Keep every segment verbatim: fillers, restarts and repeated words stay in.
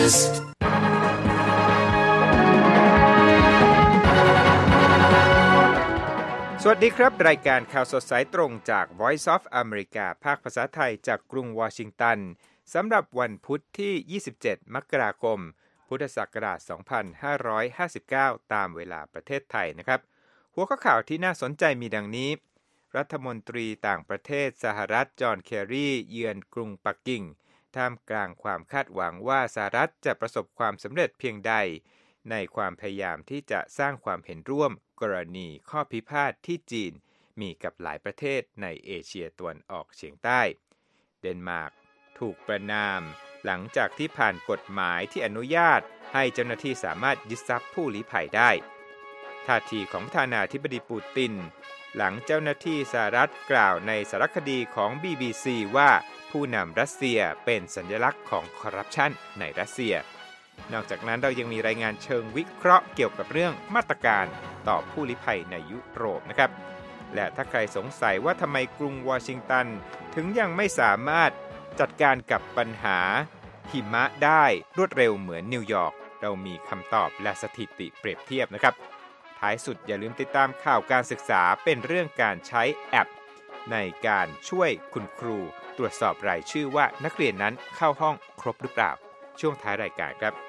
Newsสวัสดีครับรายการข่าวสดสายตรงจาก Voice of America ภาคภาษาไทยจากกรุงวอชิงตันสำหรับวันพุธที่ยี่สิบเจ็ดมกราคมพุทธศักราชสองพันห้าร้อยห้าสิบเก้าตามเวลาประเทศไทยนะครับหัวข้อข่าวที่น่าสนใจมีดังนี้รัฐมนตรีต่างประเทศสหรัฐจอห์นแคร์รีเยือนกรุงปักกิ่งท่ามกลางความคาดหวังว่าสหรัฐจะประสบความสำเร็จเพียงใดในความพยายามที่จะสร้างความเห็นร่วมกรณีข้อพิพาทที่จีนมีกับหลายประเทศในเอเชียตะวันออกเฉียงใต้เดนมาร์กถูกประณามหลังจากที่ผ่านกฎหมายที่อนุญาตให้เจ้าหน้าที่สามารถยึดทรัพย์ผู้ลี้ภัยได้ท่าทีของประธานาธิบดีปูตินหลังเจ้าหน้าที่สหรัฐกล่าวในสารคดีของ บี บี ซี ว่าผู้นำรัสเซียเป็นสัญลักษณ์ของคอร์รัปชันในรัสเซียนอกจากนั้นเรายังมีรายงานเชิงวิเคราะห์เกี่ยวกับเรื่องมาตรการต่อผู้ลี้ภัยในยุโรปนะครับและถ้าใครสงสัยว่าทำไมกรุงวอชิงตันถึงยังไม่สามารถจัดการกับปัญหาหิมะได้รวดเร็วเหมือนนิวยอร์กเรามีคำตอบและสถิติเปรียบเทียบนะครับท้ายสุดอย่าลืมติดตามข่าวการศึกษาเป็นเรื่องการใช้แอปในการช่วยคุณครูตรวจสอบรายชื่อว่านักเรียนนั้นเข้าห้องครบหรือเปล่าช่วงท้ายรายการครับ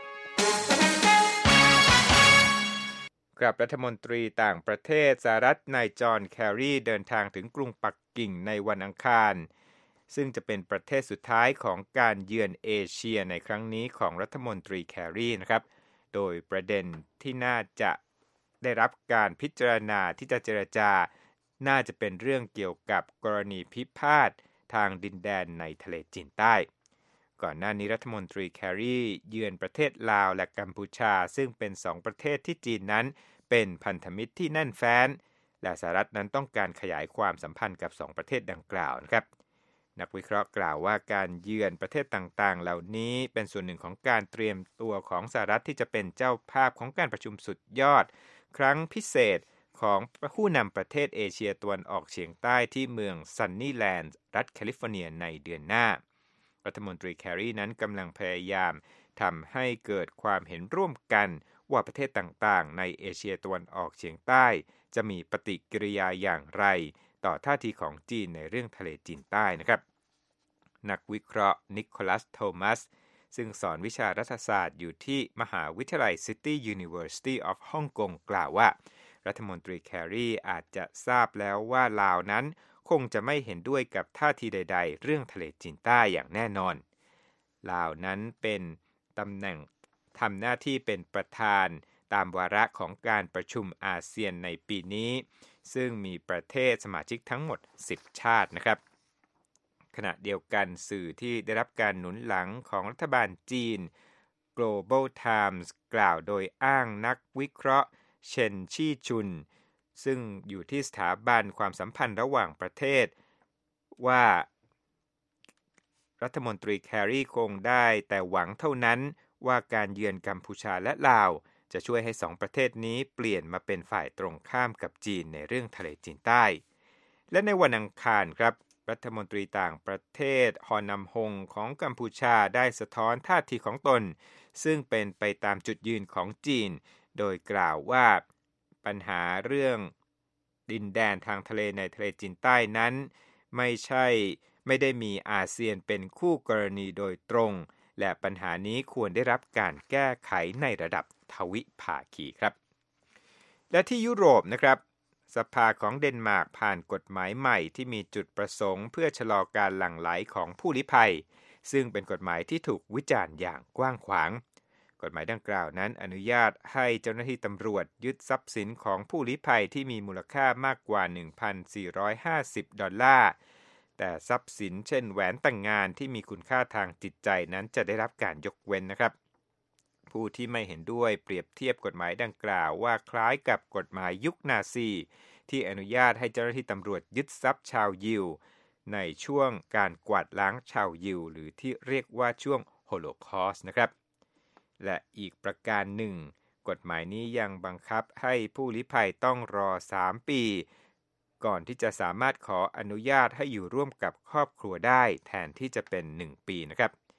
กับรัฐมนตรีต่างประเทศสหรัฐนายจอห์นแคร์รีเดินทางถึงกรุงปักกิ่งในวันอังคารซึ่งจะเป็นประเทศสุดท้ายของการเยือนเอเชียในครั้งนี้ของรัฐมนตรีแคร์รีนะครับโดยประเด็นที่น่าจะได้รับการพิจารณาที่จะเจรจาน่าจะเป็นเรื่องเกี่ยวกับกรณีพิพาททางดินแดนในทะเลจีนใต้ก่อนหน้านี้รัฐมนตรีแคร์รีเยือนประเทศลาวและกัมพูชาซึ่งเป็นสองประเทศที่จีนนั้นเป็นพันธมิตรที่แน่นแฟ้นและสหรัฐนั้นต้องการขยายความสัมพันธ์กับสองประเทศดังกล่าวนะครับนักวิเคราะห์กล่าวว่าการเยือนประเทศต่างๆเหล่านี้เป็นส่วนหนึ่งของการเตรียมตัวของสหรัฐที่จะเป็นเจ้าภาพของการประชุมสุดยอดครั้งพิเศษของผู้นำประเทศเอเชียตะวันออกเฉียงใต้ที่เมืองซันนี่แลนด์รัฐแคลิฟอร์เนียในเดือนหน้ารัฐมนตรีแคร์รีนั้นกำลังพยายามทำให้เกิดความเห็นร่วมกันว่าประเทศต่างๆในเอเชียตะวันออกเฉียงใต้จะมีปฏิกิริยาอย่างไรต่อท่าทีของจีนในเรื่องทะเลจีนใต้นะครับนักวิเคราะห์นิโคลัสโทมัสซึ่งสอนวิชารัฐศาสตร์อยู่ที่มหาวิทยาลัย City University of Hong Kong กล่าวว่ารัฐมนตรีแคร์รีอาจจะทราบแล้วว่าลาวนั้นคงจะไม่เห็นด้วยกับท่าทีใดๆเรื่องทะเลจีนใต้อย่างแน่นอนลาวนั้นเป็นตำแหน่งทำหน้าที่เป็นประธานตามวาระของการประชุมอาเซียนในปีนี้ซึ่งมีประเทศสมาชิกทั้งหมดสิบชาตินะครับขณะเดียวกันสื่อที่ได้รับการหนุนหลังของรัฐบาลจีน Global Times กล่าวโดยอ้างนักวิเคราะห์เชนชี่ชุนซึ่งอยู่ที่สถาบันความสัมพันธ์ระหว่างประเทศว่ารัฐมนตรีแคร์รีคงได้แต่หวังเท่านั้นว่าการเยือนกัมพูชาและลาวจะช่วยให้สองประเทศนี้เปลี่ยนมาเป็นฝ่ายตรงข้ามกับจีนในเรื่องทะเลจีนใต้และในวันอังคารครับรัฐมนตรีต่างประเทศฮอนนัมฮงของกัมพูชาได้สะท้อนท่าทีของตนซึ่งเป็นไปตามจุดยืนของจีนโดยกล่าวว่าปัญหาเรื่องดินแดนทางทะเลในทะเลจีนใต้นั้นไม่ใช่ไม่ได้มีอาเซียนเป็นคู่กรณีโดยตรงและปัญหานี้ควรได้รับการแก้ไขในระดับทวิภาคีครับและที่ยุโรปนะครับสภาของเดนมาร์กผ่านกฎหมายใหม่ที่มีจุดประสงค์เพื่อชะลอการหลั่งไหลของผู้ลี้ภัยซึ่งเป็นกฎหมายที่ถูกวิจารณ์อย่างกว้างขวางกฎหมายดังกล่าวนั้นอนุญาตให้เจ้าหน้าที่ตำรวจยึดทรัพย์สินของผู้ลี้ภัยที่มีมูลค่ามากกว่า หนึ่งพันสี่ร้อยห้าสิบ ดอลลาร์แต่ทรัพย์สินเช่นแหวนแต่งงานที่มีคุณค่าทางจิตใจนั้นจะได้รับการยกเว้นนะครับผู้ที่ไม่เห็นด้วยเปรียบเทียบกฎหมายดังกล่าวว่าคล้ายกับกฎหมายยุคนาซีที่อนุญาตให้เจ้าหน้าที่ตำรวจยึดทรัพย์ชาวยิวในช่วงการกวาดล้างชาวยิวหรือที่เรียกว่าช่วงโฮโลคอสต์นะครับและอีกประการหนึ่งกฎหมายนี้ยังบังคับให้ผู้ลี้ภัยต้องรอสามปีก่อนที่จะสามารถขออนุญาตให้อยู่ร่วมกับครอบครัวได้แทนที่จะเป็นหนึ่งปีนะครับ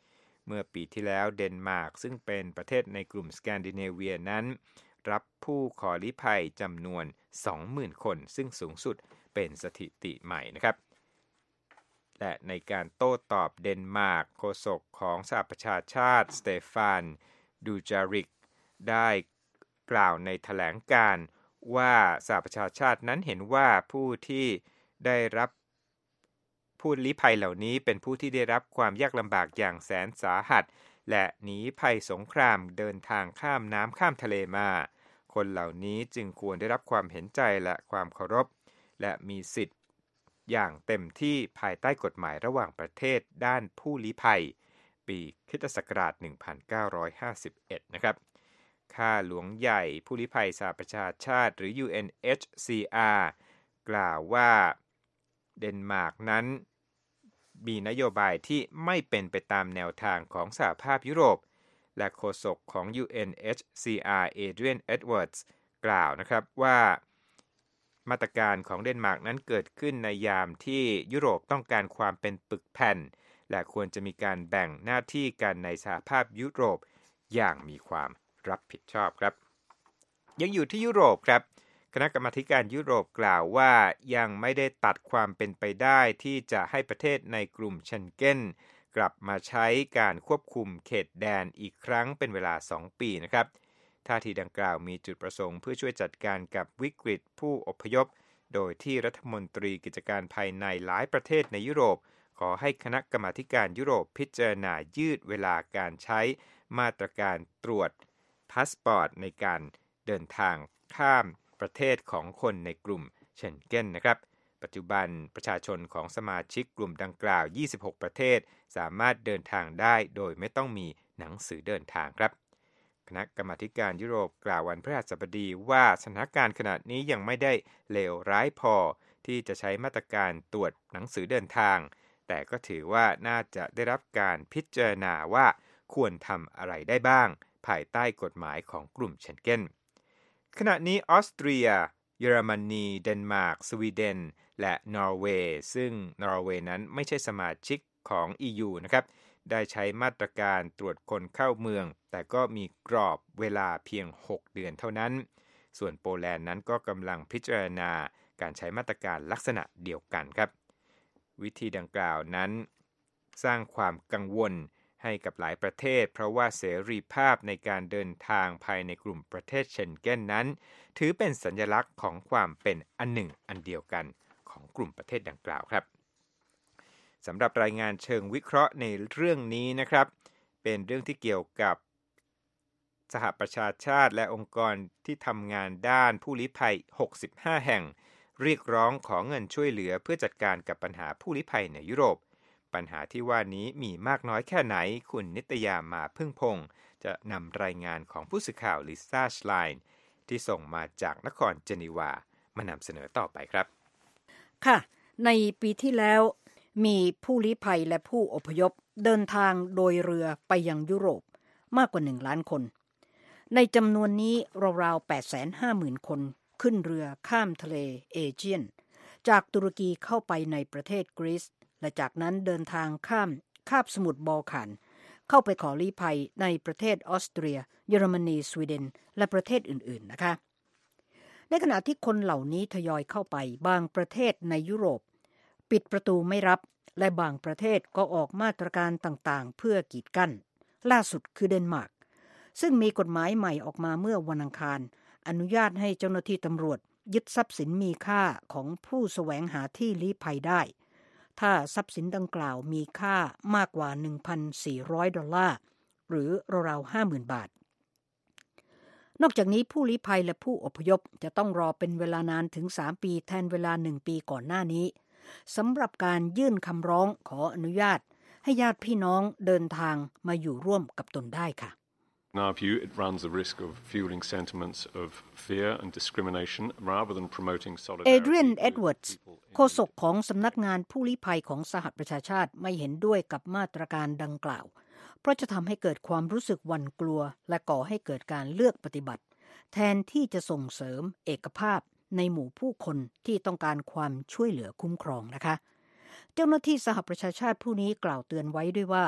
เมื่อปีที่แล้วเดนมาร์กซึ่งเป็นประเทศในกลุ่มสแกนดิเนเวียนั้นรับผู้ขอลี้ภัยจำนวน สองหมื่น คนซึ่งสูงสุดเป็นสถิติใหม่นะครับและในการโต้ตอบเดนมาร์กโฆษกของสหประชาชาติสเตฟานดูจาริกได้กล่าวในแถลงการณ์ว่าสหประชาชาตินั้นเห็นว่าผู้ที่ได้รับผู้ลี้ภัยเหล่านี้เป็นผู้ที่ได้รับความยากลำบากอย่างแสนสาหัสและหนีภัยสงครามเดินทางข้ามน้ำข้ามทะเลมาคนเหล่านี้จึงควรได้รับความเห็นใจและความเคารพและมีสิทธิ์อย่างเต็มที่ภายใต้กฎหมายระหว่างประเทศด้านผู้ลี้ภัยปีคริสตศักราชหนึ่งพันเก้าร้อยห้าสิบเอ็ดนะครับข้าหลวงใหญ่ผู้ลี้ภัยสหประชาชาติหรือ ยู เอ็น เอช ซี อาร์ กล่าวว่าเดนมาร์กนั้นมีนโยบายที่ไม่เป็นไปตามแนวทางของสหภาพยุโรปและโฆษกของ ยู เอ็น เอช ซี อาร์ เอเดรียน เอ็ดเวิร์ดส์กล่าวนะครับว่ามาตรการของเดนมาร์กนั้นเกิดขึ้นในยามที่ยุโรปต้องการความเป็นปึกแผ่นและควรจะมีการแบ่งหน้าที่กันในสหภาพยุโรปอย่างมีความรับผิดชอบครับยังอยู่ที่ยุโรปครับคณะกรรมาการยุโรปกล่าวว่ายังไม่ได้ตัดความเป็นไปได้ที่จะให้ประเทศในกลุ่มเชงเก้นกลับมาใช้การควบคุมเขตแดนอีกครั้งเป็นเวลาสองปีนะครับท่าทีดังกล่าวมีจุดประสงค์เพื่อช่วยจัดการกับวิกฤตผู้อพยพโดยที่รัฐมนตรีกิจการภายในหลายประเทศในยุโรปขอให้คณะกรรมาการยุโรปพิจารณายืดเวลาการใช้มาตรการตรวจพาสปอร์ตในการเดินทางข้ามประเทศของคนในกลุ่มเชงเก้นนะครับปัจจุบันประชาชนของสมาชิกกลุ่มดังกล่าวยี่สิบหกประเทศสามารถเดินทางได้โดยไม่ต้องมีหนังสือเดินทางครับคณะกรรมาการยุโรปกล่าววันพฤหัสบดีว่าสถานการณ์ขณะนี้ยังไม่ได้เลวร้ายพอที่จะใช้มาตรการตรวจหนังสือเดินทางแต่ก็ถือว่าน่าจะได้รับการพิจารณาว่าควรทำอะไรได้บ้างภายใต้กฎหมายของกลุ่มเชงเก้นขณะนี้ออสเตรียเยอรมนีเดนมาร์กสวีเดนและนอร์เวย์ซึ่งนอร์เวย์นั้นไม่ใช่สมาชิกของ อี ยู นะครับได้ใช้มาตรการตรวจคนเข้าเมืองแต่ก็มีกรอบเวลาเพียงหกเดือนเท่านั้นส่วนโปแลนด์นั้นก็กำลังพิจารณาการใช้มาตรการลักษณะเดียวกันครับวิธีดังกล่าวนั้นสร้างความกังวลให้กับหลายประเทศเพราะว่าเสรีภาพในการเดินทางภายในกลุ่มประเทศเชงเก้นนั้นถือเป็นสัญลักษณ์ของความเป็นอันหนึ่งอันเดียวกันของกลุ่มประเทศดังกล่าวครับสำหรับรายงานเชิงวิเคราะห์ในเรื่องนี้นะครับเป็นเรื่องที่เกี่ยวกับสหประชาชาติและองค์กรที่ทำงานด้านผู้ลี้ภัยหกสิบห้าแห่งเรียกร้องขอเงินช่วยเหลือเพื่อจัดการกับปัญหาผู้ลี้ภัยในยุโรปปัญหาที่ว่านี้มีมากน้อยแค่ไหนคุณนิตยามาพึ่งพงษ์จะนำรายงานของผู้สื่อข่าวลิซ่าชไลน์ที่ส่งมาจากนครเจนีวามานำเสนอต่อไปครับค่ะในปีที่แล้วมีผู้ลี้ภัยและผู้อพยพเดินทางโดยเรือไปยังยุโรปมากกว่าหนึ่งล้านคนในจำนวนนี้ราวๆ แปดแสนห้าหมื่น คนขึ้นเรือข้ามทะเลเอเชียนจากตุรกีเข้าไปในประเทศกรีซและจากนั้นเดินทางข้ามคาบสมุทรบอลข่านเข้าไปขอลี้ภัยในประเทศออสเตรียเยอรมนีสวีเดนและประเทศอื่นๆนะคะในขณะที่คนเหล่านี้ทยอยเข้าไปบางประเทศในยุโรปปิดประตูไม่รับและบางประเทศก็ออกมาตรการต่างๆเพื่อกีดกั้นล่าสุดคือเดนมาร์กซึ่งมีกฎหมายใหม่ออกมาเมื่อวันอังคารอนุญาตให้เจ้าหน้าที่ตำรวจยึดทรัพย์สินมีค่าของผู้แสวงหาที่ลี้ภัยได้ถ้าทรัพย์สินดังกล่าวมีค่ามากกว่า หนึ่งพันสี่ร้อย ดอลลาร์หรือราวๆ ห้าหมื่น บาทนอกจากนี้ผู้ลี้ภัยและผู้อพยพจะต้องรอเป็นเวลานานถึงสามปีแทนเวลาหนึ่งปีก่อนหน้านี้สำหรับการยื่นคำร้องขออนุญาตให้ญาติพี่น้องเดินทางมาอยู่ร่วมกับตนได้ค่ะ In our view, it runs the risk of fueling sentiments of fear and discrimination rather than promoting solidarity. Adrian Edwards โฆษกของสำนักงานผู้ลี้ภัยของสหประชาชาติไม่เห็นด้วยกับมาตรการดังกล่าวเพราะจะทำให้เกิดความรู้สึกหวั่นกลัวและก่อให้เกิดการเลือกปฏิบัติแทนที่จะส่งเสริมเอกภาพในหมู่ผู้คนที่ต้องการความช่วยเหลือคุ้มครองนะคะเจ้าหน้าที่สหประชาชาติผู้นี้กล่าวเตือนไว้ด้วยว่า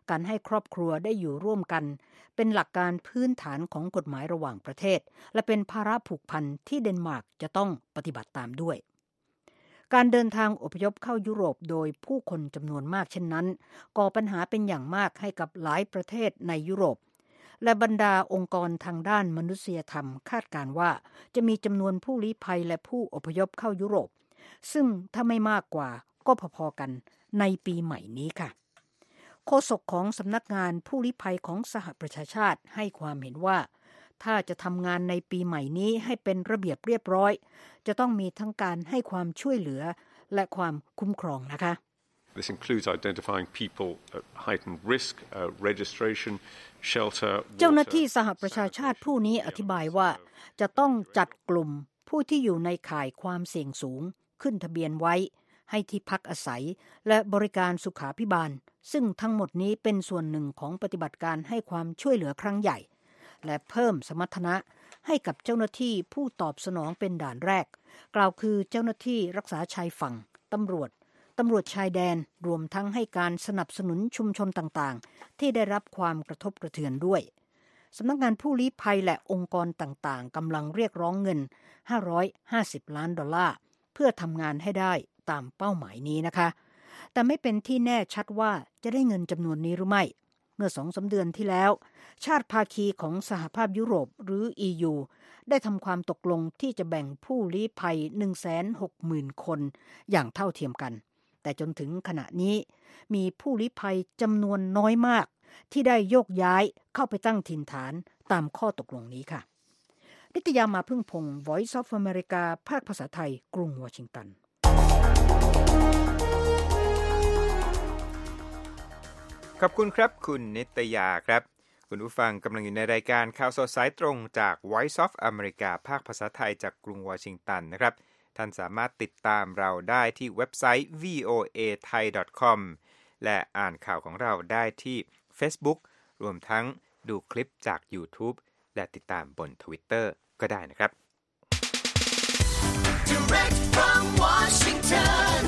การให้ครอบครัวได้อยู่ร่วมกันเป็นหลักการพื้นฐานของกฎหมายระหว่างประเทศและเป็นภาระผูกพันที่เดนมาร์กจะต้องปฏิบัติตามด้วยการเดินทางอพยพเข้ายุโรปโดยผู้คนจำนวนมากเช่นนั้นก่อปัญหาเป็นอย่างมากให้กับหลายประเทศในยุโรปและบรรดาองค์กรทางด้านมนุษยธรรมคาดการณ์ว่าจะมีจำนวนผู้ลี้ภัยและผู้อพยพเข้ายุโรปซึ่งถ้าไม่มากกว่าก็พอๆกันในปีใหม่นี้ค่ะโฆษกของสำนักงานผู้ลี้ภัยของสหประชาชาติให้ความเห็นว่าถ้าจะทำงานในปีใหม่นี้ให้เป็นระเบียบเรียบร้อยจะต้องมีทั้งการให้ความช่วยเหลือและความคุ้มครองนะคะ This includes identifying people at heightened risk, uh, registration, shelter. เจ้าหน้าที่สหประชาชาติผู้นี้อธิบายว่าจะต้องจัดกลุ่มผู้ที่อยู่ในข่ายความเสี่ยงสูงขึ้นทะเบียนไว้ให้ที่พักอาศัยและบริการสุขาภิบาลซึ่งทั้งหมดนี้เป็นส่วนหนึ่งของปฏิบัติการให้ความช่วยเหลือครั้งใหญ่และเพิ่มสมรรถนะให้กับเจ้าหน้าที่ผู้ตอบสนองเป็นด่านแรกกล่าวคือเจ้าหน้าที่รักษาชายฝั่งตำรวจตำรวจชายแดนรวมทั้งให้การสนับสนุนชุมชนต่างๆที่ได้รับความกระทบกระเทือนด้วยสำนักงานผู้ลี้ภัยและองค์กรต่างๆกำลังเรียกร้องเงินห้าร้อยห้าสิบล้านดอลลาร์เพื่อทำงานให้ได้ตามเป้าหมายนี้นะคะแต่ไม่เป็นที่แน่ชัดว่าจะได้เงินจำนวนนี้หรือไม่เมื่อ สองถึงสาม เดือนที่แล้วชาติภาคีของสหภาพยุโรปหรือ อี ยู ได้ทำความตกลงที่จะแบ่งผู้ลี้ภัย หนึ่งแสนหกหมื่น คนอย่างเท่าเทียมกันแต่จนถึงขณะนี้มีผู้ลี้ภัยจำนวนน้อยมากที่ได้โยกย้ายเข้าไปตั้งถิ่นฐานตามข้อตกลงนี้ค่ะนิตยามาพึ่งพงศ์ Voice of America ภาคภาษาไทยกรุงวอชิงตันขอบคุณครับคุณนิตยาครับคุณผู้ฟังกำลังอยู่ในรายการข่าวสดสายตรงจาก Voice of America ภาคภาษาไทยจากกรุงวอชิงตันนะครับท่านสามารถติดตามเราได้ที่เว็บไซต์ วี โอ เอ ไทย ดอท คอม และอ่านข่าวของเราได้ที่ Facebook รวมทั้งดูคลิปจาก YouTube และติดตามบน Twitter ก็ได้นะครับ Direct from Washington,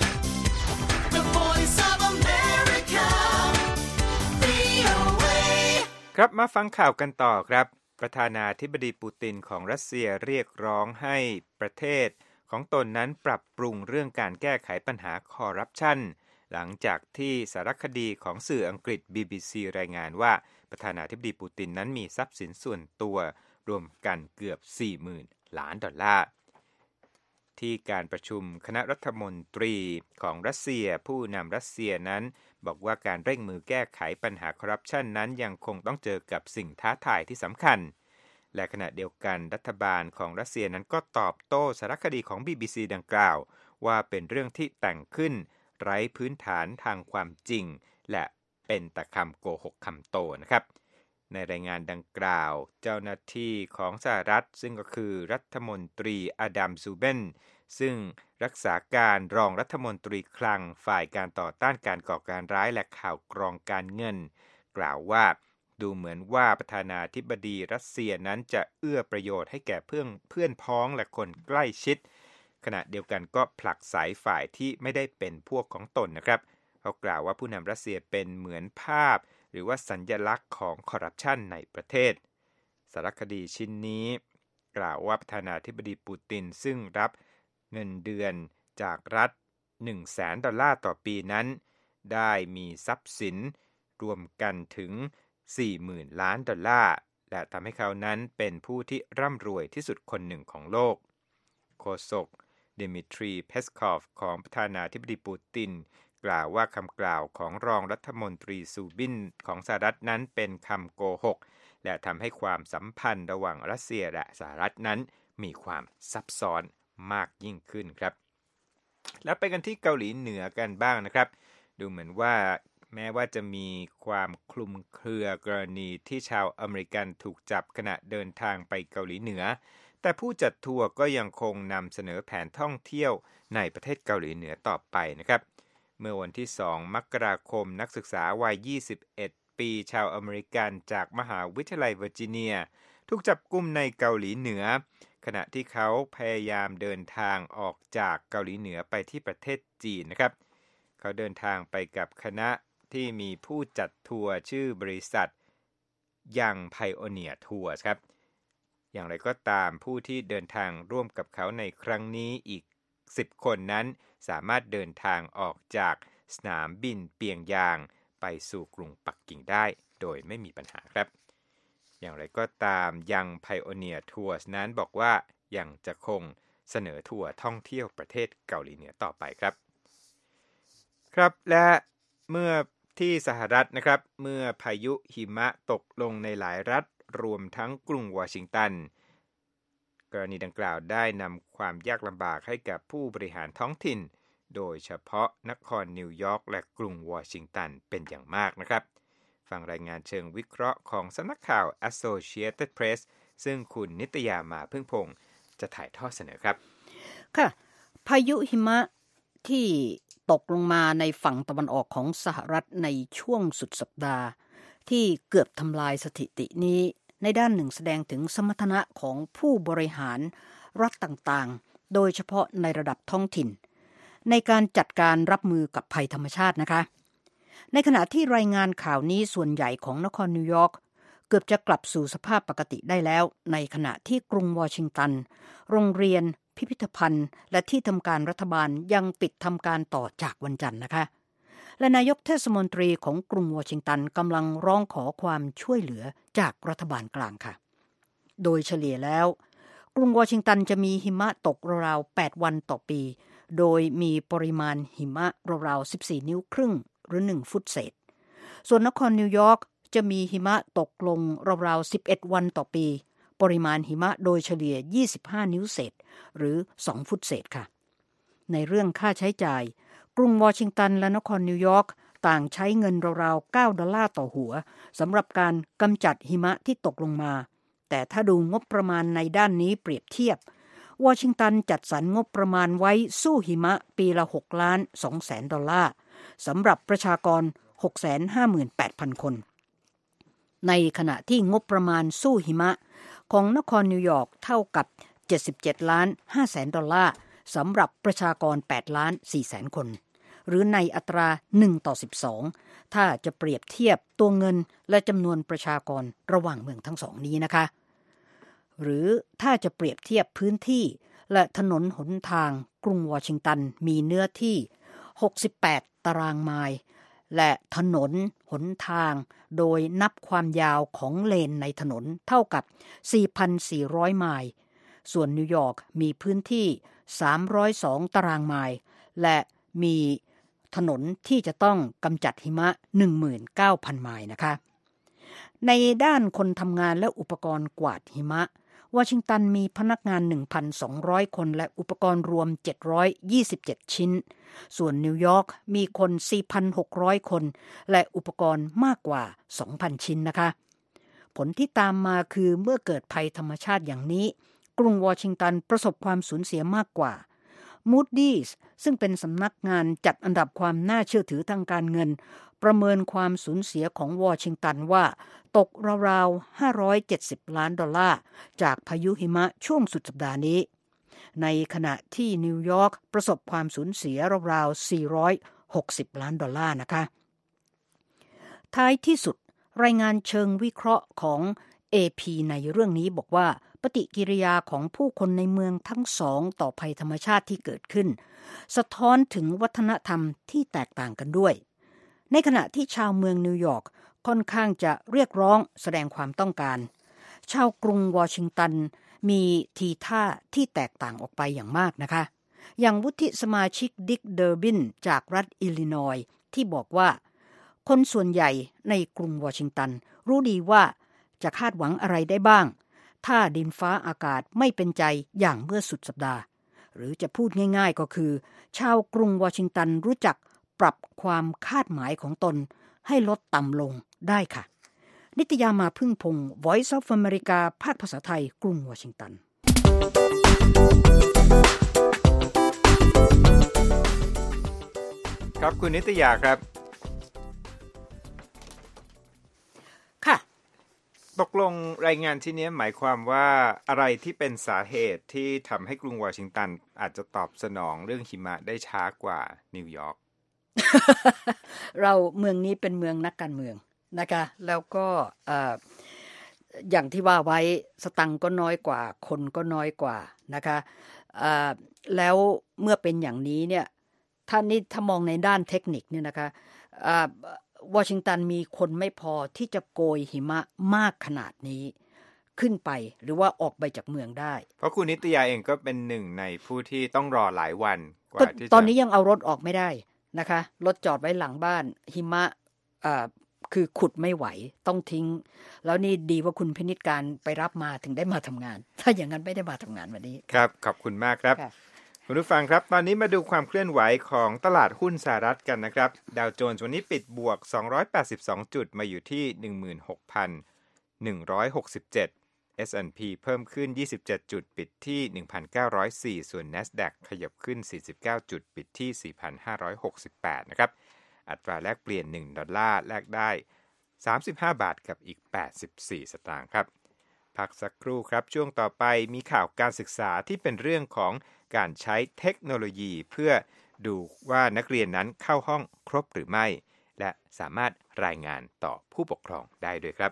the voice of America, วี โอ เอครับมาฟังข่าวกันต่อครับประธานาธิบดีปูตินของรัสเซียเรียกร้องให้ประเทศของตนนั้นปรับปรุงเรื่องการแก้ไขปัญหาคอร์รัปชันหลังจากที่สารคดีของสื่ออังกฤษ บี บี ซี รายงานว่าประธานาธิบดีปูตินนั้นมีทรัพย์สินส่วนตัวรวมกันเกือบ สี่หมื่น ล้านดอลลาร์ที่การประชุมคณะรัฐมนตรีของรัสเซียผู้นำรัสเซียนั้นบอกว่าการเร่งมือแก้ไขปัญหาคอร์รัปชันนั้นยังคงต้องเจอกับสิ่งท้าทายที่สำคัญและขณะเดียวกันรัฐบาลของรัสเซียนั้นก็ตอบโต้สารคดีของ บี บี ซี ดังกล่าวว่าเป็นเรื่องที่แต่งขึ้นไร้พื้นฐานทางความจริงและเป็นแต่คำโกหกคำโตนะครับในรายงานดังกล่าวเจ้าหน้าที่ของสหรัฐซึ่งก็คือรัฐมนตรีอดัมซูเบนซึ่งรักษาการรองรัฐมนตรีคลังฝ่ายการต่อต้านการก่อการร้ายและข่าวกรองการเงินกล่าวว่าดูเหมือนว่าประธานาธิบดีรัสเซียนั้นจะเอื้อประโยชน์ให้แก่เพื่อนเพื่อนพ้องและคนใกล้ชิดขณะเดียวกันก็ผลักไสฝ่ายที่ไม่ได้เป็นพวกของตนนะครับเขากล่าวว่าผู้นำรัสเซียเป็นเหมือนภาพหรือว่าสัญลักษณ์ของคอร์รัปชันในประเทศสารคดีชิ้นนี้กล่าวว่าประธานาธิบดีปูตินซึ่งรับเงินเดือนจากรัฐ หนึ่งแสน ดอลลาร์ต่อปีนั้นได้มีทรัพย์สินรวมกันถึง สี่หมื่น ล้านดอลลาร์และทำให้เขานั้นเป็นผู้ที่ร่ำรวยที่สุดคนหนึ่งของโลกโฆษกดิมิทรีเพสคอฟของประธานาธิบดีปูตินกล่าวว่าคำกล่าวของรองรัฐมนตรีซูบินของสหรัฐนั้นเป็นคำโกหกและทำให้ความสัมพันธ์ระหว่างรัสเซียและสหรัฐนั้นมีความซับซ้อนมากยิ่งขึ้นครับแล้วไปกันที่เกาหลีเหนือกันบ้างนะครับดูเหมือนว่าแม้ว่าจะมีความคลุมเครือกรณีที่ชาวอเมริกันถูกจับขณะเดินทางไปเกาหลีเหนือแต่ผู้จัดทัวร์ก็ยังคงนำเสนอแผนท่องเที่ยวในประเทศเกาหลีเหนือต่อไปนะครับเมื่อวันที่สองมกราคมนักศึกษาวัยยี่สิบเอ็ดปีชาวอเมริกันจากมหาวิทยาลัยเวอร์จิเนียถูกจับกุมในเกาหลีเหนือขณะที่เขาพยายามเดินทางออกจากเกาหลีเหนือไปที่ประเทศจีนนะครับเขาเดินทางไปกับคณะที่มีผู้จัดทัวร์ชื่อบริษัทยัง Pioneer Tours ครับอย่างไรก็ตามผู้ที่เดินทางร่วมกับเขาในครั้งนี้อีกสิบคนนั้นสามารถเดินทางออกจากสนามบินเปียงยางไปสู่กรุงปักกิ่งได้โดยไม่มีปัญหาครับอย่างไรก็ตามยัง Pioneer Tours นั้นบอกว่ายังจะคงเสนอทัวร์ท่องเที่ยวประเทศเกาหลีเหนือต่อไปครับครับและเมื่อที่สหรัฐนะครับเมื่อพายุหิมะตกลงในหลายรัฐรวมทั้งกรุงวอชิงตันกรณีดังกล่าวได้นำความยากลำบากให้กับผู้บริหารท้องถิ่นโดยเฉพาะนครนิวยอร์กและกรุงวอชิงตันเป็นอย่างมากนะครับฟังรายงานเชิงวิเคราะห์ของสำนักข่าว Associated Press ซึ่งคุณนิตยามาพึ่งพงษ์จะถ่ายทอดเสนอครับค่ะพายุหิมะที่ตกลงมาในฝั่งตะวันออกของสหรัฐในช่วงสุดสัปดาห์ที่เกือบทำลายสถิตินี้ในด้านหนึ่งแสดงถึงสมรรถนะของผู้บริหารรัฐต่างๆโดยเฉพาะในระดับท้องถิ่นในการจัดการรับมือกับภัยธรรมชาตินะคะในขณะที่รายงานข่าวนี้ส่วนใหญ่ของนครนิวยอร์กเกือบจะกลับสู่สภาพปกติได้แล้วในขณะที่กรุงวอชิงตันโรงเรียนพิพิธภัณฑ์และที่ทำการรัฐบาลยังปิดทำการต่อจากวันจันทร์นะคะและนายกเทศมนตรีของกรุงวอชิงตันกำลังร้องขอความช่วยเหลือจากรัฐบาลกลางค่ะโดยเฉลี่ยแล้วกรุงวอชิงตันจะมีหิมะตกราวๆแปดวันต่อปีโดยมีปริมาณหิมะราวๆสิบสี่นิ้วครึ่งหรือหนึ่งฟุตเศษส่วนนครนิวยอร์กจะมีหิมะตกลงราวๆสิบเอ็ดวันต่อปีปริมาณหิมะโดยเฉลี่ยยี่สิบห้านิ้วเศษหรือสองฟุตเศษค่ะในเรื่องค่าใช้จ่ายกรุงวอชิงตันและนครนิวยอร์กต่างใช้เงินราวๆเก้าดอลลาร์ต่อหัวสำหรับการกำจัดหิมะที่ตกลงมาแต่ถ้าดูงบประมาณในด้านนี้เปรียบเทียบวอชิงตันจัดสรรงบประมาณไว้สู้หิมะปีละหกล้านสองแสนดอลลาร์สำหรับประชากร หกแสนห้าหมื่นแปดพัน คนในขณะที่งบประมาณสู้หิมะของนครนิวยอร์กเท่ากับเจ็ดสิบเจ็ดล้านห้าแสนดอลลาร์สำหรับประชากรแปดล้านสี่แสนคนหรือในอัตราหนึ่งต่อสิบสองถ้าจะเปรียบเทียบตัวเงินและจำนวนประชากรระหว่างเมืองทั้งสองนี้นะคะหรือถ้าจะเปรียบเทียบพื้นที่และถนนหนทางกรุงวอชิงตันมีเนื้อที่หกสิบแปดตารางไมล์และถนนหนทางโดยนับความยาวของเลนในถนนเท่ากับ สี่พันสี่ร้อย ไมล์ส่วนนิวยอร์กมีพื้นที่สามร้อยสองตารางไมล์และมีถนนที่จะต้องกำจัดหิมะ หนึ่งหมื่นเก้าพัน ไมล์นะคะในด้านคนทำงานและอุปกรณ์กวาดหิมะวอชิงตันมีพนักงาน หนึ่งพันสองร้อย คนและอุปกรณ์รวมเจ็ดร้อยยี่สิบเจ็ดชิ้นส่วนนิวยอร์กมีคน สี่พันหกร้อย คนและอุปกรณ์มากกว่า สองพัน ชิ้นนะคะผลที่ตามมาคือเมื่อเกิดภัยธรรมชาติอย่างนี้กรุงวอชิงตันประสบความสูญเสียมากกว่า Moody's ซึ่งเป็นสำนักงานจัดอันดับความน่าเชื่อถือทางการเงินประเมินความสูญเสียของวอชิงตันว่าตกราวๆห้าร้อยเจ็ดสิบล้านดอลลาร์จากพายุหิมะช่วงสุดสัปดาห์นี้ในขณะที่นิวยอร์กประสบความสูญเสียราวๆสี่ร้อยหกสิบล้านดอลลาร์นะคะท้ายที่สุดรายงานเชิงวิเคราะห์ของ เอ พี ในเรื่องนี้บอกว่าปฏิกิริยาของผู้คนในเมืองทั้งสองต่อภัยธรรมชาติที่เกิดขึ้นสะท้อนถึงวัฒนธรรมที่แตกต่างกันด้วยในขณะที่ชาวเมืองนิวยอร์กค่อนข้างจะเรียกร้องแสดงความต้องการชาวกรุงวอชิงตันมีทีท่าที่แตกต่างออกไปอย่างมากนะคะอย่างวุฒิสมาชิกดิกเดอร์บินจากรัฐอิลลินอยส์ที่บอกว่าคนส่วนใหญ่ในกรุงวอชิงตันรู้ดีว่าจะคาดหวังอะไรได้บ้างถ้าดินฟ้าอากาศไม่เป็นใจอย่างเมื่อสุดสัปดาห์หรือจะพูดง่ายๆก็คือชาวกรุงวอชิงตันรู้จักปรับความคาดหมายของตนให้ลดต่ำลงได้ค่ะนิตยามาพึ่งพงศ์ Voice of America ภาคภาษาไทยกรุงวอชิงตันครับคุณนิตยาครับค่ะตกลงรายงานที่นี้หมายความว่าอะไรที่เป็นสาเหตุที่ทำให้กรุงวอชิงตันอาจจะตอบสนองเรื่องหิมะได้ช้ากว่านิวยอร์กเราเมืองนี้เป็นเมืองนักการเมืองนะคะแล้วก็อย่างที่ว่าไว้สตังค์ก็น้อยกว่าคนก็น้อยกว่านะคะแล้วเมื่อเป็นอย่างนี้เนี่ยถ้านี่ถ้ามองในด้านเทคนิคเนี่ยนะคะวอชิงตันมีคนไม่พอที่จะโกยหิมะมากขนาดนี้ขึ้นไปหรือว่าออกไปจากเมืองได้เพราะคุณนิตยาเองก็เป็นหนึ่งในผู้ที่ต้องรอหลายวันกว่าที่จะตอนนี้ยังเอารถออกไม่ได้นะคะรถจอดไว้หลังบ้านหิมะคือขุดไม่ไหวต้องทิ้งแล้วนี่ดีว่าคุณพินิจการไปรับมาถึงได้มาทำงานถ้าอย่างนั้นไม่ได้มาทำงานวันนี้ครับขอบคุณมากครับคุณผู้ฟังครับตอนนี้มาดูความเคลื่อนไหวของตลาดหุ้นสหรัฐกันนะครับดาวโจนส์วันนี้ปิดบวกสองร้อยแปดสิบสองจุดมาอยู่ที่ หนึ่งหมื่นหกพันหนึ่งร้อยหกสิบเจ็ด เอส แอนด์ พี เพิ่มขึ้นยี่สิบเจ็ดจุดปิดที่ หนึ่งพันเก้าร้อยสี่ ส่วน NASDAQ ขยับขึ้นสี่สิบเก้าจุดปิดที่ สี่พันห้าร้อยหกสิบแปด นะครับอัตราแลกเปลี่ยนหนึ่งดอลลาร์แลกได้สามสิบห้าบาทกับอีกแปดสิบสี่สตางค์ครับพักสักครู่ครับช่วงต่อไปมีข่าวการศึกษาที่เป็นเรื่องของการใช้เทคโนโลยีเพื่อดูว่านักเรียนนั้นเข้าห้องครบหรือไม่และสามารถรายงานต่อผู้ปกครองได้ด้วยครับ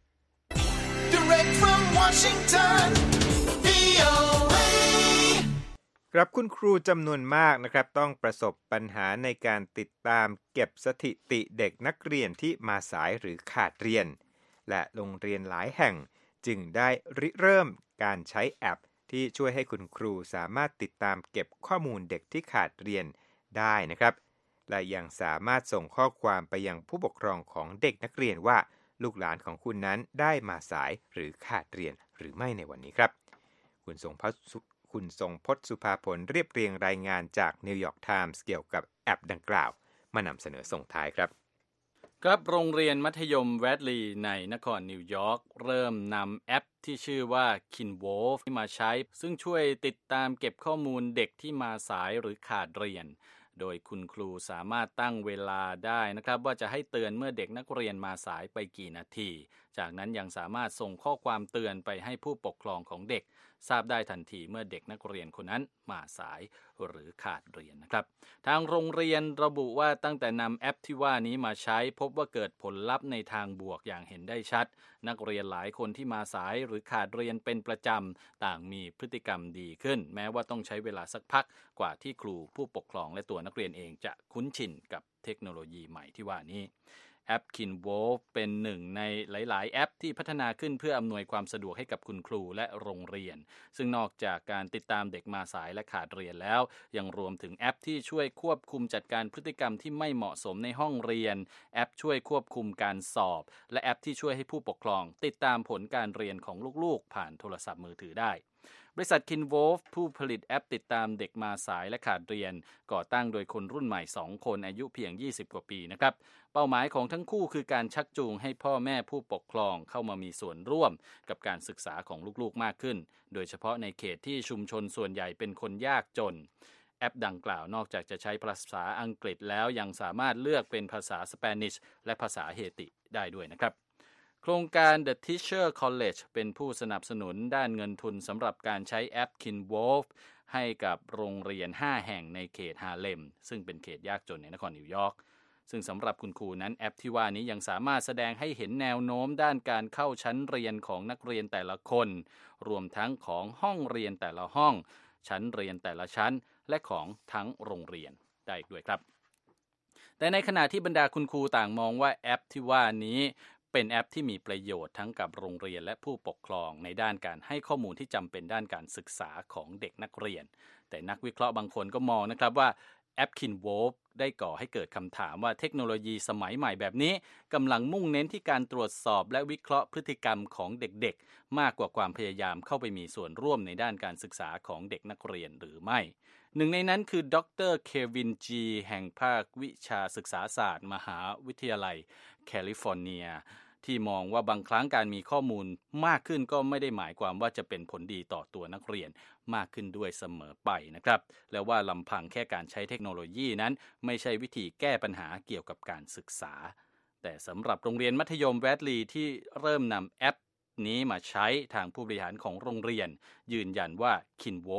Direct from Washington วี โอ เอครับคุณครูจำนวนมากนะครับต้องประสบปัญหาในการติดตามเก็บสถิติเด็กนักเรียนที่มาสายหรือขาดเรียนและโรงเรียนหลายแห่งจึงได้ริเริ่มการใช้แอปที่ช่วยให้คุณครูสามารถติดตามเก็บข้อมูลเด็กที่ขาดเรียนได้นะครับและยังสามารถส่งข้อความไปยังผู้ปกครองของเด็กนักเรียนว่าลูกหลานของคุณนั้นได้มาสายหรือขาดเรียนหรือไม่ในวันนี้ครับคุณทรงพคุณทรงพจน์สุภาผลเรียบเรียงรายงานจากนิวยอร์กไทมส์เกี่ยวกับแอปดังกล่าวมานำเสนอส่งท้ายครับครับโรงเรียนมัธยมแวดลีย์ในนครนิวยอร์กเริ่มนำแอปที่ชื่อว่า Kinvolf มาใช้ซึ่งช่วยติดตามเก็บข้อมูลเด็กที่มาสายหรือขาดเรียนโดยคุณครูสามารถตั้งเวลาได้นะครับว่าจะให้เตือนเมื่อเด็กนักเรียนมาสายไปกี่นาทีจากนั้นยังสามารถส่งข้อความเตือนไปให้ผู้ปกครองของเด็กทราบได้ทันทีเมื่อเด็กนักเรียนคนนั้นมาสายหรือขาดเรียนนะครับทางโรงเรียนระบุว่าตั้งแต่นำแอปที่ว่านี้มาใช้พบว่าเกิดผลลัพธ์ในทางบวกอย่างเห็นได้ชัดนักเรียนหลายคนที่มาสายหรือขาดเรียนเป็นประจำต่างมีพฤติกรรมดีขึ้นแม้ว่าต้องใช้เวลาสักพักกว่าที่ครูผู้ปกครองและตัวนักเรียนเองจะคุ้นชินกับเทคโนโลยีใหม่ที่ว่านี้แอป Kinvolf เป็นหนึ่งในหลายๆแอปที่พัฒนาขึ้นเพื่ออำนวยความสะดวกให้กับคุณครูและโรงเรียนซึ่งนอกจากการติดตามเด็กมาสายและขาดเรียนแล้วยังรวมถึงแอปที่ช่วยควบคุมจัดการพฤติกรรมที่ไม่เหมาะสมในห้องเรียนแอปช่วยควบคุมการสอบและแอปที่ช่วยให้ผู้ปกครองติดตามผลการเรียนของลูกๆผ่านโทรศัพท์มือถือได้บริษัท Kinvolf ผู้ผลิตแอปติดตามเด็กมาสายและขาดเรียนก่อตั้งโดยคนรุ่นใหม่สองคนอายุเพียงยี่สิบกว่าปีนะครับเป้าหมายของทั้งคู่คือการชักจูงให้พ่อแม่ผู้ปกครองเข้ามามีส่วนร่วมกับการศึกษาของลูกๆมากขึ้นโดยเฉพาะในเขตที่ชุมชนส่วนใหญ่เป็นคนยากจนแอปดังกล่าวนอกจากจะใช้ภาษาอังกฤษแล้วยังสามารถเลือกเป็นภาษาสเปนิชและภาษาเฮติได้ด้วยนะครับโครงการ The Teacher College เป็นผู้สนับสนุนด้านเงินทุนสำหรับการใช้แอป Kinvolf ให้กับโรงเรียนห้าแห่งในเขตฮาเลมซึ่งเป็นเขตยากจนในนครนิวยอร์กซึ่งสำหรับคุณครูนั้นแอปที่ว่านี้ยังสามารถแสดงให้เห็นแนวโน้มด้านการเข้าชั้นเรียนของนักเรียนแต่ละคนรวมทั้งของห้องเรียนแต่ละห้องชั้นเรียนแต่ละชั้นและของทั้งโรงเรียนได้อีกด้วยครับแต่ในขณะที่บรรดาคุณครูต่างมองว่าแอปที่ว่านี้เป็นแอปที่มีประโยชน์ทั้งกับโรงเรียนและผู้ปกครองในด้านการให้ข้อมูลที่จำเป็นด้านการศึกษาของเด็กนักเรียนแต่นักวิเคราะห์บางคนก็มองนะครับว่าแอป Kinvolf ได้ก่อให้เกิดคำถามว่าเทคโนโลยีสมัยใหม่แบบนี้กำลังมุ่งเน้นที่การตรวจสอบและวิเคราะห์พฤติกรรมของเด็กๆมากกว่าความพยายามเข้าไปมีส่วนร่วมในด้านการศึกษาของเด็กนักเรียนหรือไม่หนึ่งในนั้นคือดรเควินจีแห่งภาควิชาศึกษาศาสตร์มหาวิทยาลัยแคลิฟอร์เนียที่มองว่าบางครั้งการมีข้อมูลมากขึ้นก็ไม่ได้หมายความว่าจะเป็นผลดีต่อตัวนักเรียนมากขึ้นด้วยเสมอไปนะครับและว่าลำพังแค่การใช้เทคโนโลยีนั้นไม่ใช่วิธีแก้ปัญหาเกี่ยวกับการศึกษาแต่สำหรับโรงเรียนมัธยมแวดลีย์ที่เริ่มนำแอปนี้มาใช้ทางผู้บริหารของโรงเรียนยืนยันว่า Kinvolf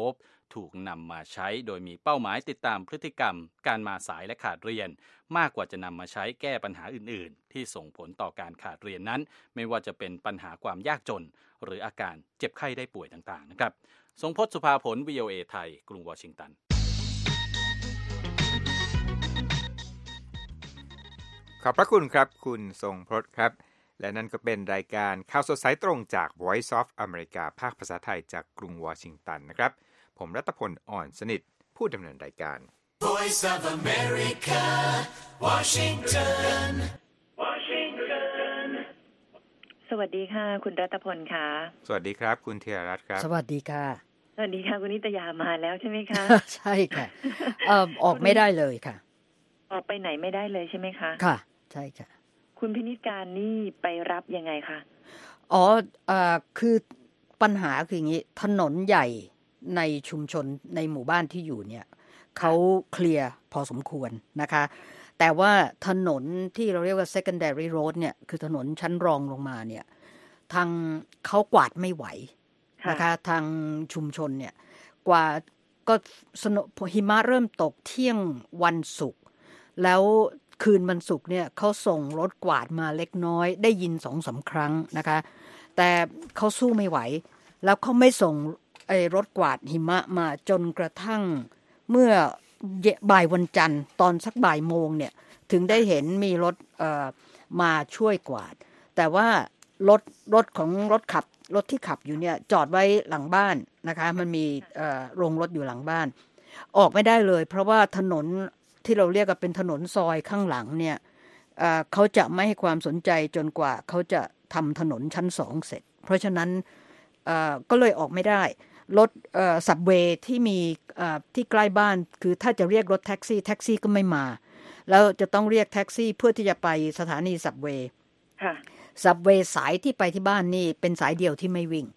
ถูกนำมาใช้โดยมีเป้าหมายติดตามพฤติกรรมการมาสายและขาดเรียนมากกว่าจะนำมาใช้แก้ปัญหาอื่นๆที่ส่งผลต่อการขาดเรียนนั้นไม่ว่าจะเป็นปัญหาความยากจนหรืออาการเจ็บไข้ได้ป่วยต่างๆนะครับทรงพจน์สุภาผล วี โอ เอ ไทยกรุงวอชิงตันขอบพระคุณครับคุณทรงพจน์ครับและนั่นก็เป็นรายการข่าวสดสายตรงจาก Voice of America ภาคภาษาไทยจากกรุงวอชิงตันนะครับผมรัตพลอ่อนสนิทผู้ดำเนินรายการ Voice of America, Washington, Washington. สวัสดีค่ะคุณรัตพลค่ะสวัสดีครับคุณเทียรัตน์ครับสวัสดีค่ะสวัสดีค่ะคุณนิตยามาแล้วใช่ไหมคะใช่ค่ะเอ่อออกไม่ได้เลยค่ะออกไปไหนไม่ได้เลยใช่ไหมคะค่ะใช่ค่ะคุณพินิจการนี่ไปรับยังไงคะอ๋อเอ่อคือปัญหาคืออย่างนี้ถนนใหญ่ในชุมชนในหมู่บ้านที่อยู่เนี่ยเขาเคลียร์พอสมควรนะคะแต่ว่าถนนที่เราเรียกว่า secondary road เนี่ยคือถนนชั้นรองลงมาเนี่ยทางเขากวาดไม่ไหวนะคะทางชุมชนเนี่ยกว่าก็หิมะเริ่มตกเที่ยงวันศุกร์แล้วคืนวันศุกร์เนี่ยเขาส่งรถกวาดมาเล็กน้อยได้ยิน สองสาม ครั้งนะคะแต่เขาสู้ไม่ไหวแล้วเขาไม่ส่งไอ้รถกวาดหิมะมาจนกระทั่งเมื่อบ่ายวันจันทร์ตอนสักบ่ายโมงเนี่ยถึงได้เห็นมีรถเอ่อมาช่วยกวาดแต่ว่ารถรถของรถขับรถที่ขับอยู่เนี่ยจอดไว้หลังบ้านนะคะมันมีเอ่อโรงรถอยู่หลังบ้านออกไม่ได้เลยเพราะว่าถนนที่เราเรียกว่าเป็นถนนซอยข้างหลังเนี่ย เอ่อ เขาจะไม่ให้ความสนใจจนกว่าเขาจะทำถนนชั้นสองเสร็จเพราะฉะนั้นเอ่อก็เลยออกไม่ได้รถเอ่อซับเวย์ที่มีเอ่อที่ใกล้บ้านคือถ้าจะเรียกรถแท็กซี่แท็กซี่ก็ไม่มาแล้วจะต้องเรียกแท็กซี่เพื่อที่จะไปสถานีซับเวย์ค่ะซับเวย์สายที่ไปที่บ้านนี่เป็นสายเดียวที่ไม่วิ่ง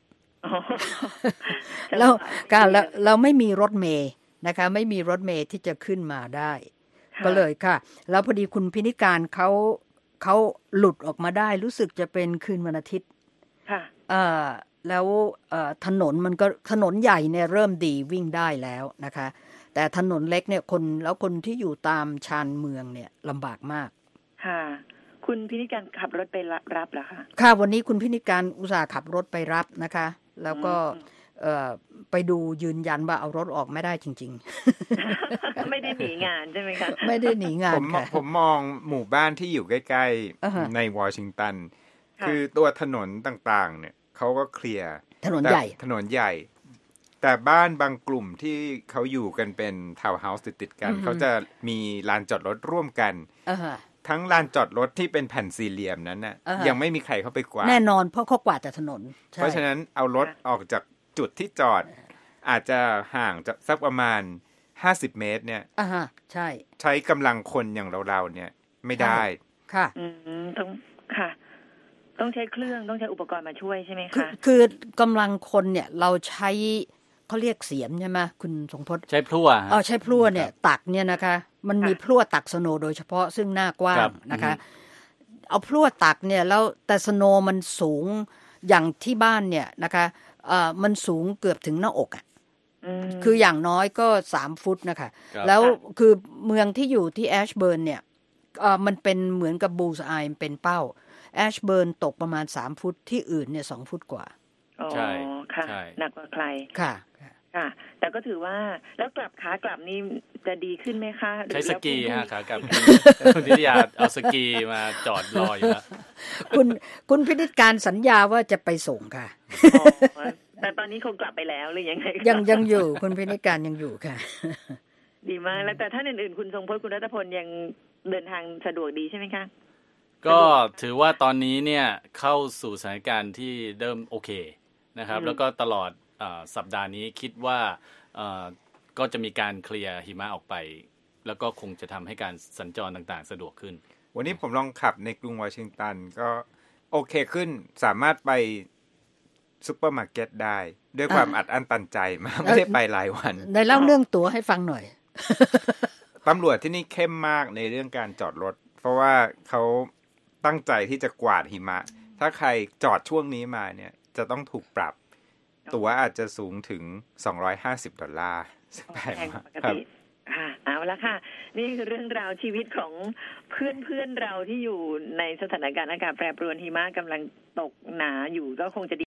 แล้วการแล้วเราไม่มีรถเมล์นะคะไม่มีรถเมล์ที่จะขึ้นมาได้ก็เลยค่ะแล้วพอดีคุณพินิการเขาเขาหลุดออกมาได้รู้สึกจะเป็นคืนวันอาทิตย์ค่ะเอ่อแล้วเอ่อถนนมันก็ถนนใหญ่เนี่ยเริ่มดีวิ่งได้แล้วนะคะแต่ถนนเล็กเนี่ยคนแล้วคนที่อยู่ตามชานเมืองเนี่ยลำบากมากค่ะคุณพินิการขับรถไปรับเหรอคะค่ะวันนี้คุณพินิการอุตส่าห์ขับรถไปรับนะคะแล้วก็เอ่อไปดูยืนยันว่าเอารถออกไม่ได้จริงๆ ไม่ได้หนีงานใช่ไหมคะไม่ได้หนีงานผมผมมองหมู่บ้านที่อยู่ใกล้ๆในวอชิงตันคือตัวถนนต่างๆเนี่ยเขาก็เคลียร์ถนนใหญ่ถนนใหญ่แต่บ้านบางกลุ่มที่เขาอยู่กันเป็นทาวน์เฮาส์ติดๆกันเขาจะมีลานจอดรถร่วมกันทั้งลานจอดรถที่เป็นแผ่นสี่เหลี่ยมนั้นน่ะยังไม่มีใครเข้าไปกวาดแน่นอนเพราะเขากวาดแต่ถนนเพราะฉะนั้นเอารถออกจากจุดที่จอดอาจจะห่างจากสักประมาณห้าสิบเมตรเนี่ยอ่าฮะใช่ใช้กำลังคนอย่างเราๆเนี่ยไม่ได้ค่ะอืมต้องค่ะต้องใช้เครื่องต้องใช้อุปกรณ์มาช่วยใช่ไหมคะคือคือกำลังคนเนี่ยเราใช้เขาเรียกเสียมใช่ไหมคุณสงพจน์ใช้พลั่วอ๋อใช้พลั่วเนี่ยตักเนี่ยนะคะมันมีพลั่วตักสโนว์โดยเฉพาะซึ่งหน้ากว้างนะคะเอาพลั่วตักเนี่ยแล้วแต่สโนว์มันสูงอย่างที่บ้านเนี่ยนะคะเอ่อมันสูงเกือบถึงหน้าอกอ่ะคืออย่างน้อยก็สามฟุตนะคะแล้วคือเมืองที่อยู่ที่แอชเบิร์นเนี่ยเอ่อมันเป็นเหมือนกับบูลส์อายเป็นเป้าแอชเบิร์นตกประมาณสามฟุตที่อื่นเนี่ยสองฟุตกว่าใช่ค่ะหนักกว่าใครค่ะค่ะแต่ก็ถือว่าแล้วกลับขากลับนี่จะดีขึ้นไหมคะใช้สกีฮะขากลับคุณพิทยาเอาสกีมาจอดรออยู่แล้วคุณคุณพินิจการสัญญาว่าจะไปส่งค่ะแต่ตอนนี้คงกลับไปแล้วหรือยังไงยังยังอยู่คุณพินิจการยังอยู่ค่ะดีมากแล้วแต่ท่านอื่นๆคุณทรงพจน์คุณรัตพลยังเดินทางสะดวกดีใช่ไหมคะก็ถือว่าตอนนี้เนี่ยเข้าสู่สถานการณ์ที่เริ่มโอเคนะครับแล้วก็ตลอดสัปดาห์นี้คิดว่าก็จะมีการเคลียร์หิมะออกไปแล้วก็คงจะทำให้การสัญจรต่างๆสะดวกขึ้นวันนี้ผมลองขับในกรุงวอชิงตันก็โอเคขึ้นสามารถไปซุปเปอร์มาร์เก็ตได้ด้วยความอัดอั้นตันใจมากไม่ได้ไปหลายวันได้เล่าเรื่องตั๋วให้ฟังหน่อยตำรวจที่นี่เข้มมากในเรื่องการจอดรถเพราะว่าเขาตั้งใจที่จะกวาดหิมะถ้าใครจอดช่วงนี้มาเนี่ยจะต้องถูกปรับตั๋วอาจจะสูงถึงสองร้อยห้าสิบดอลลาร์ซึ่งแพงมากครับค่ะเอาละค่ะนี่คือเรื่องราวชีวิตของเพื่อนเพื่อนเราที่อยู่ในสถานการณ์อากาศแปรปรวนหิมะกำลังตกหนาอยู่ก็คงจะ